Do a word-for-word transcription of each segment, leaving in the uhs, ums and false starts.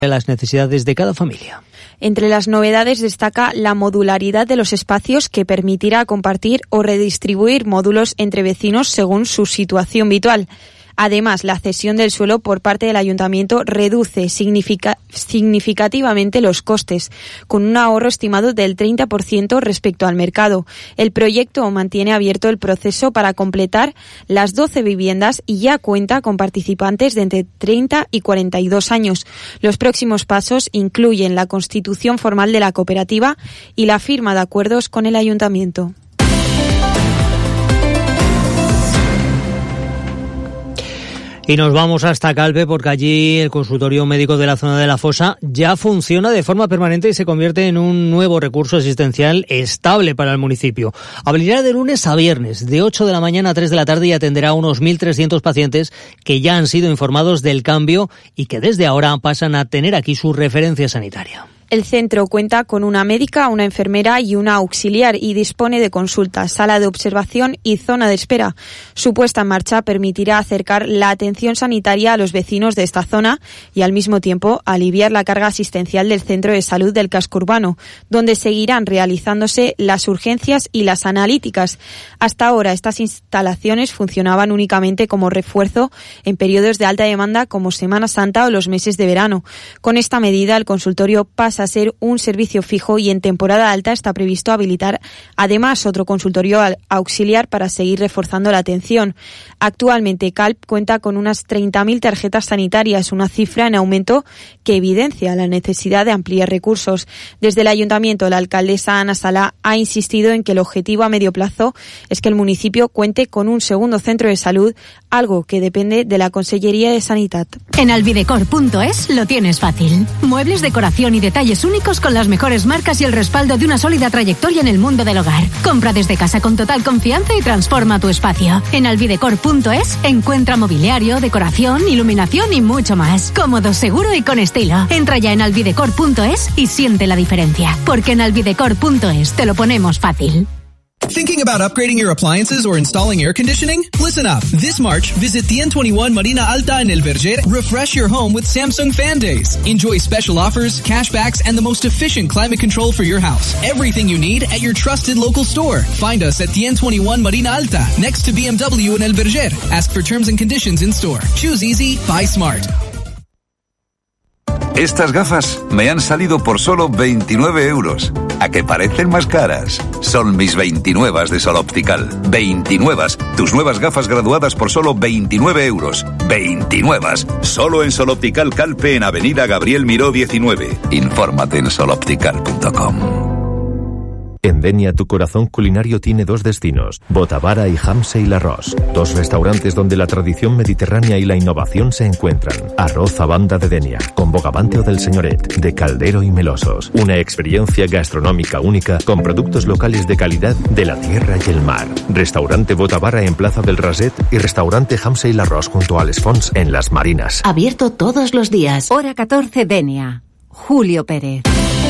las necesidades de cada familia. Entre las novedades destaca la modularidad de los espacios, que permitirá compartir o redistribuir módulos entre vecinos según su situación habitual. Además, la cesión del suelo por parte del ayuntamiento reduce significa, significativamente los costes, con un ahorro estimado del treinta por ciento respecto al mercado. El proyecto mantiene abierto el proceso para completar las doce viviendas y ya cuenta con participantes de entre treinta y cuarenta y dos años. Los próximos pasos incluyen la constitución formal de la cooperativa y la firma de acuerdos con el ayuntamiento. Y nos vamos hasta Calpe, porque allí el consultorio médico de la zona de la Fosa ya funciona de forma permanente y se convierte en un nuevo recurso asistencial estable para el municipio. Abrirá de lunes a viernes, de ocho de la mañana a tres de la tarde, y atenderá a unos mil trescientos pacientes que ya han sido informados del cambio y que desde ahora pasan a tener aquí su referencia sanitaria. El centro cuenta con una médica, una enfermera y una auxiliar y dispone de consulta, sala de observación y zona de espera. Su puesta en marcha permitirá acercar la atención sanitaria a los vecinos de esta zona y al mismo tiempo aliviar la carga asistencial del centro de salud del casco urbano, donde seguirán realizándose las urgencias y las analíticas. Hasta ahora estas instalaciones funcionaban únicamente como refuerzo en periodos de alta demanda como Semana Santa o los meses de verano. Con esta medida el consultorio pasa a ser un servicio fijo y en temporada alta está previsto habilitar además otro consultorio auxiliar para seguir reforzando la atención. Actualmente Calp cuenta con unas treinta mil tarjetas sanitarias, una cifra en aumento que evidencia la necesidad de ampliar recursos. Desde el ayuntamiento, la alcaldesa Ana Sala ha insistido en que el objetivo a medio plazo es que el municipio cuente con un segundo centro de salud, algo que depende de la Consellería de Sanidad. En alvidecor punto es lo tienes fácil. Muebles, decoración y detalles únicos con las mejores marcas y el respaldo de una sólida trayectoria en el mundo del hogar. Compra desde casa con total confianza y transforma tu espacio. En alvidecor punto es encuentra mobiliario, decoración, iluminación y mucho más. Cómodo, seguro y con estilo. Entra ya en alvidecor punto es y siente la diferencia. Porque en alvidecor punto es te lo ponemos fácil. Thinking about upgrading your appliances or installing air conditioning? Listen up. This March, visit the N twenty-one Marina Alta in El Verger. Refresh your home with Samsung Fan Days. Enjoy special offers, cashbacks, and the most efficient climate control for your house. Everything you need at your trusted local store. Find us at the N twenty-one Marina Alta, next to B M W in El Verger. Ask for terms and conditions in store. Choose easy, buy smart. Estas gafas me han salido por solo veintinueve euros. ¿A que parecen más caras? Son mis veintinuevas de Sol Optical. veintinuevas. Tus nuevas gafas graduadas por solo veintinueve euros. veintinuevas. Solo en Sol Optical Calpe, en Avenida Gabriel Miró diecinueve. Infórmate en sol optical punto com. En Denia, tu corazón culinario tiene dos destinos, Botavara y Hamse y L'Arròs, dos restaurantes donde la tradición mediterránea y la innovación se encuentran. Arroz a banda de Denia, con bogavante o del señoret, de caldero y melosos. Una experiencia gastronómica única con productos locales de calidad de la tierra y el mar. Restaurante Botavara en Plaza del Raset y restaurante Hamse y L'Arròs junto a Les Fonts en Las Marinas. Abierto todos los días. Hora catorce, Denia. Julio Pérez.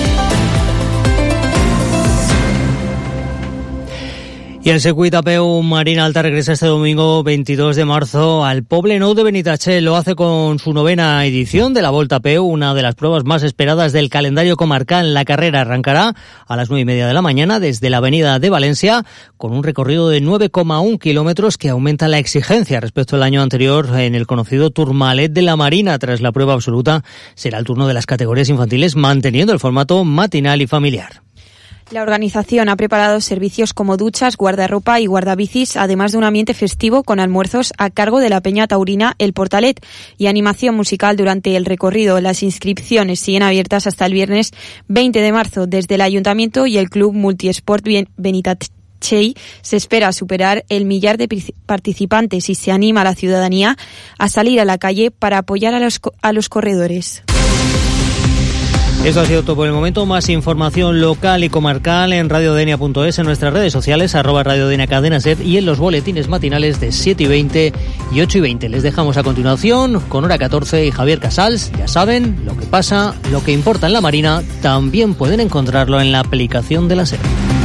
Y el circuit a peu Marina Alta regresa este domingo veintidós de marzo al Poblenou de Benitatxell. Lo hace con su novena edición de la Volta a Peu, una de las pruebas más esperadas del calendario comarcal. La carrera arrancará a las nueve y media de la mañana desde la avenida de Valencia, con un recorrido de nueve coma uno kilómetros que aumenta la exigencia respecto al año anterior en el conocido Tourmalet de la Marina. Tras la prueba absoluta será el turno de las categorías infantiles, manteniendo el formato matinal y familiar. La organización ha preparado servicios como duchas, guardarropa y guardabicis, además de un ambiente festivo con almuerzos a cargo de la Peña Taurina El Portalet y animación musical durante el recorrido. Las inscripciones siguen abiertas hasta el viernes veinte de marzo. Desde el Ayuntamiento y el Club Multiesport Benitatxell se espera superar el millar de participantes y se anima a la ciudadanía a salir a la calle para apoyar a los, a los corredores. Esto ha sido todo por el momento. Más información local y comarcal en radiodenia punto es, en nuestras redes sociales, arroba radiodenia cadena ser, y en los boletines matinales de siete y veinte y ocho y veinte. Les dejamos a continuación con Hora catorce y Javier Casals. Ya saben, lo que pasa, lo que importa en la Marina, también pueden encontrarlo en la aplicación de la SER.